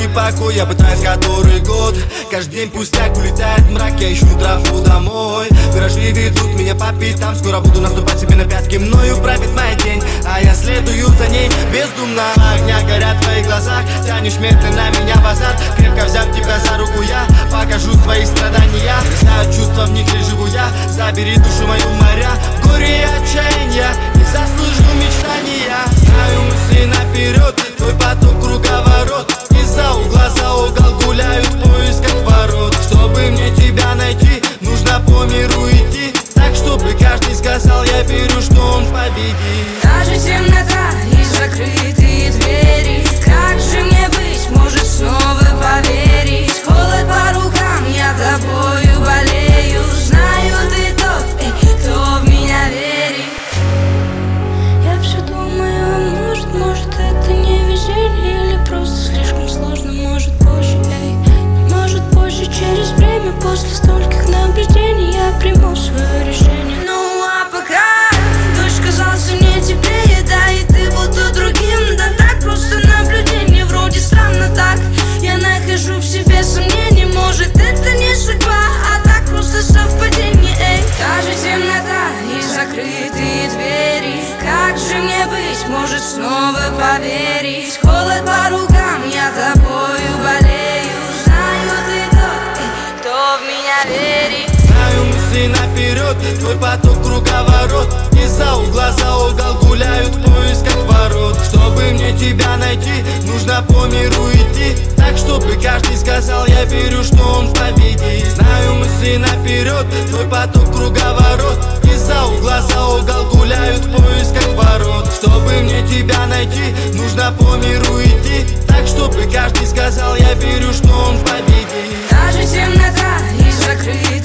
покой, я пытаюсь который год. Каждый день пустяк, улетает мрак, я ищу тропу домой. Виражи ведут меня по пятам, скоро буду наступать себе на пятки. Мною правит моя тень, а я следую за ней. Бездумно огня горят в твоих глазах. Тянешь медленно меня в азарт. Крепко взяв тебя за руку, я покажу свои страдания. Знаю чувства, в них лишь живу я. Забери душу мою в моря, в горе и отчаяния. Не заслужил мечтания. Знаю мысли наперед, твой поток круговорот. Из-за угла за угол гуляют в поисках ворот. Чтобы мне тебя найти, нужно по миру идти. Так, чтобы каждый сказал, я верю, что он победит. Даже темнота и закрытые двери. Как же мне быть, может снова поверить? Холод по рукам, я тобою болею. Знаю, ты тот, кто в меня верит. Я все думаю, может это не везение, или просто слишком сложно, может позже, может позже, через время, после стольких наблюдений я приму свое решение. Ну а пока дождь казался мне теплее, да, и ты был то другим, да так просто наблюдение, вроде странно так. Я нахожу в себе сомнения, может это не судьба, а так просто совпадение, эй. Даже темнота и закрытые двери. Как же мне быть, может снова поверить? Холод по рукам, я тобою болею. Знаю, ты тот, кто в меня верит. Знаю мысли наперед, твой поток круговорот. Из-за угла за угол гуляют в поисках ворот. Чтобы мне тебя найти, нужно по миру идти. Так, чтобы каждый сказал, я верю, что он победит. Знаю мысли наперед, твой поток круговорот. Из-за угла за угол гуляют в поисках ворот. Чтобы мне тебя найти, нужно по миру идти. Так, чтобы каждый сказал, я верю, что он победит. Даже темнота и закрытые